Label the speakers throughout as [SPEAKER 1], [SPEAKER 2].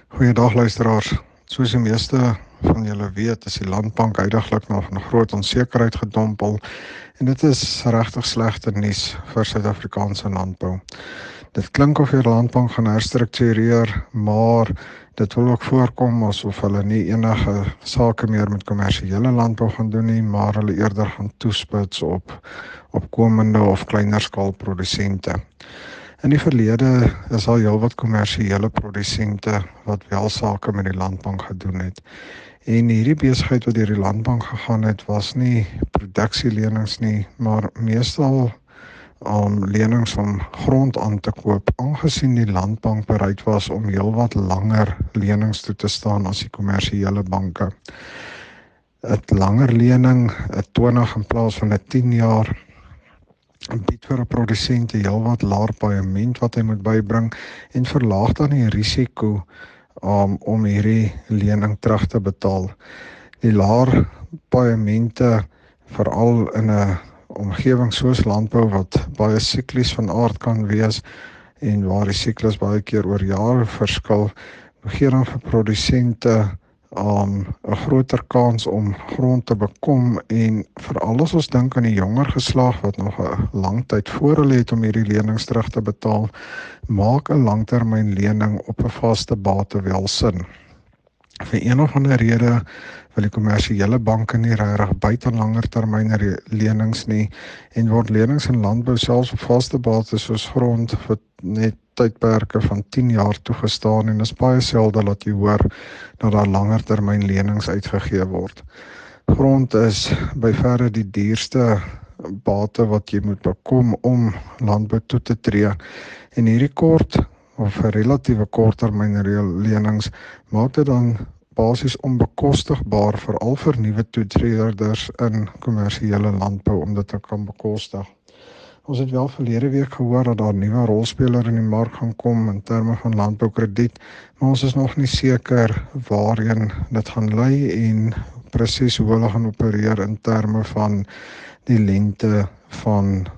[SPEAKER 1] Goeiedag luisteraars. Soos die meeste van julle weet, is die Landbank uitdaglik nog in groot onsekerheid gedompel en dit is regtig slegte nuus vir Suid-Afrikaanse landbou. Dit klink of die Landbank gaan herstruktureer, maar dit wil ook voorkom asof hulle nie enige sake meer met kommersiële landbou gaan doen nie, maar hulle eerder gaan toespits op opkomende of kleiner skaal produsente. In die verlede is al heelwat kommersiële produsente wat wel sake met die Landbank gedoen het. En hierdie besigheid wat deur die Landbank gegaan het, was nie produksielenings nie, maar meestal lenings om grond aan te koop, aangesien die Landbank bereid was om heelwat langer lenings toe te staan as die kommersiële banke. 'n langer lening, 'n 20 in plaas van 'n 10 jaar, bied vir 'n produsent 'n heelwat laer paaiement wat hy moet bybring en verlaag dan die risiko om hierdie lening terug te betaal. Die laer paaimente, veral in 'n omgewing soos landbou wat baie siklies van aard kan wees en waar die siklus baie keer oor jare verskil, gee dan vir produsente 'n groter kans om grond te bekom en veral as ons dink aan die jonger geslag wat nog 'n lang tyd voor hulle het om hierdie lenings terug te betaal, maak 'n langtermyn lening op 'n vaste bate wel sin. Vir een of ander rede wil die kommersiële banke nie regtig buite langer termyn lenings nie en word lenings in landbou selfs op vaste bates soos grond vir net tydperke van 10 jaar toegestaan en is baie selde dat jy hoor dat daar langer termyn lenings uitgegee word. Grond is by verre die duurste bate wat jy moet bekom om landbou toe te tree en hierdie kort of relatiewe korttermyn lenings maak dit dan basies onbekostigbaar veral vir nuwe toetreders in kommersiële landbou om dit te kan bekostig. Ons het wel verlede week gehoor dat daar 'n nuwe rolspeler in die mark gaan kom in terme van landboukrediet, maar ons is nog nie seker waarheen dit gaan lei en presies hoe hulle gaan opereer in terme van die lengte van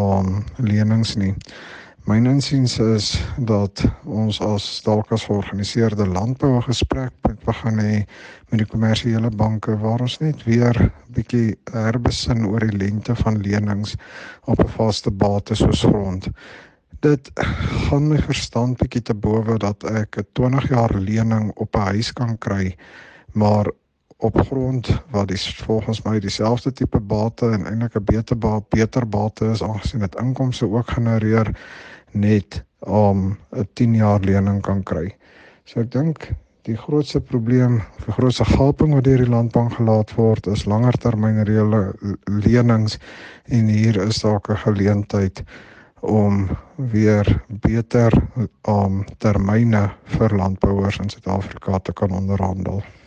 [SPEAKER 1] lenings nie. Myn insiens is dat ons dalk as georganiseerde landbou 'n gesprek moet begin hê met die kommersiële banke waar ons net weer 'n bietjie herbesin oor die lengte van lenings op 'n vaste bate soos grond. Dit gaan my verstand bietjie te bowe dat ek 'n 20 jaar lening op 'n huis kan kry, maar op grond wat volgens my dieselfde tipe bate en eintlik 'n beter bate is aangesien dit inkomste ook genereer, net 'n 10 jaar lening kan kry. So ek dink die grootste probleem, die grootste gaping wat deur die Landbank gelaat word, is langer termyn lenings en hier is dalk 'n geleentheid om weer beter termyne vir landbouers in Suid-Afrika te kan onderhandel.